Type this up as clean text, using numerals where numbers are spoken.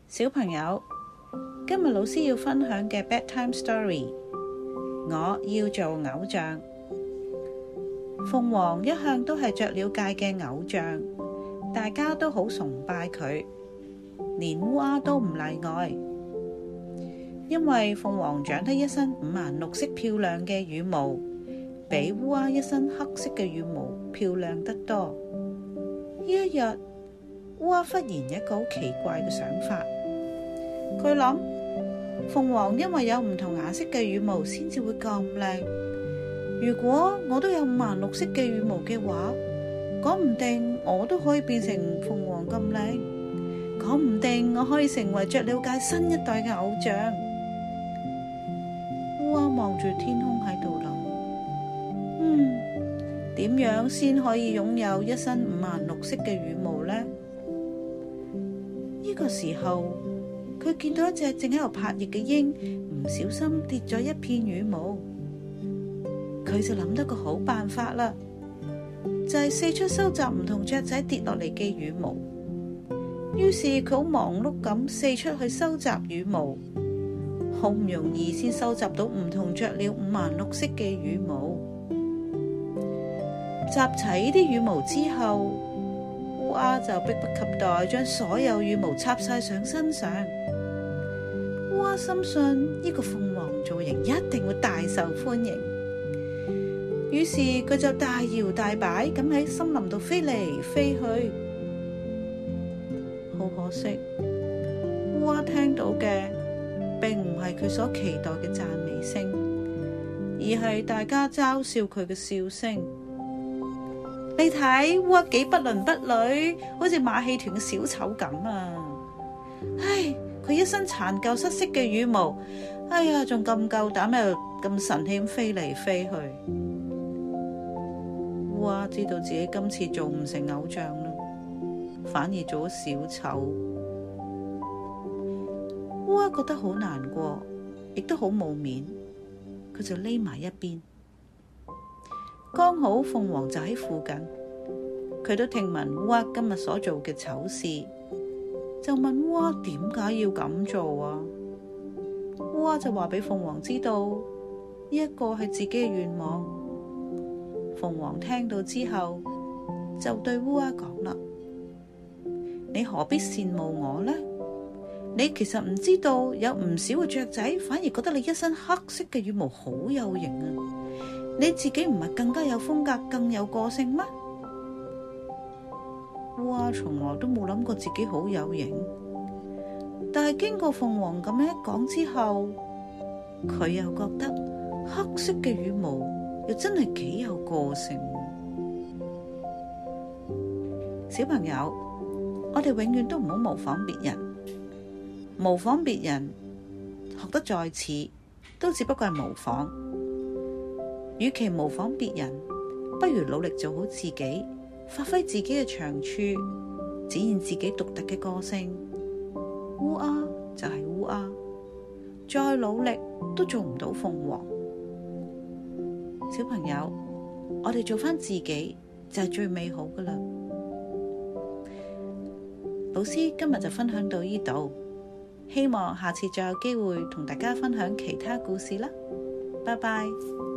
小朋友，今日老師要分享嘅 Bedtime Story， 我要做偶像。鳳凰一向都係雀鳥界嘅偶像，大家都好崇拜佢，連烏鴉都唔例外。因為鳳凰長得一身五顏六色漂亮嘅羽毛，比烏鴉一身黑色嘅羽毛漂亮得多。呢一日，烏鴉忽然有一個好奇怪嘅想法，佢諗鳳凰因為有唔同顏色嘅羽毛先至會咁靚，如果我都有五顏六色嘅羽毛嘅話，講唔定我都可以變成鳳凰咁靚，講唔定我可以成為雀鳥界新一代嘅偶像。烏鴉望住天空喺度諗，點樣先可以擁有一身五顏六色嘅羽毛呢？呢個時候，佢見到一隻正喺度拍翼嘅鷹，唔小心跌咗一片羽毛。佢就諗到個好辦法啦，就係四處收集唔同雀仔跌落嚟嘅羽毛。於是佢好忙碌咁四出去收集羽毛，好唔容易先收集到唔同雀鳥五顏六色嘅羽毛。集齊呢啲羽毛之後，烏鴉就迫不及待將所有羽毛插晒上身上。烏鴉深信呢個鳳凰造型一定會大受歡迎，於是佢就大搖大擺咁喺森林度飛嚟飛去。好可惜，烏鴉聽到嘅並唔係佢所期待嘅讚美聲，而係大家嘲笑佢嘅笑聲。你睇烏鴉幾不倫不類，好似馬戲團嘅小丑咁啊！唉，佢一身殘舊失色嘅羽毛，哎呀，仲咁夠膽又咁神氣咁飛嚟飛去。烏鴉知道自己今次做唔成偶像啦，反而做咗小丑。烏鴉覺得好難過，亦都好冇面，佢就匿埋一邊。剛好鳳凰就喺附近，佢都聽聞烏鴉今日所做嘅醜事，就問烏鴉點解要咁做啊？烏鴉就話俾鳳凰知道，呢一個係自己嘅願望。鳳凰聽到之後，就對烏鴉講啦：你何必羨慕我呢？你其實唔知道，有唔少嘅雀仔反而覺得你一身黑色嘅羽毛好有型啊！你自己唔係更加有風格、更有個性咩？烏鴉從來都冇諗過自己好有型，但係經過鳳凰咁樣一講之後，佢又覺得黑色嘅羽毛又真係幾有個性。小朋友，我哋永遠都唔好模仿別人，模仿別人學得再似，都只不過係模仿。與其模仿別人，不如努力做好自己，發揮自己嘅長處，展現自己獨特嘅個性。烏鴉就係烏鴉，再努力都做唔到鳳凰。小朋友，我哋做返自己就係最美好㗎喇。老師今日就分享到呢度，希望下次再有機會同大家分享其他故事啦。拜拜。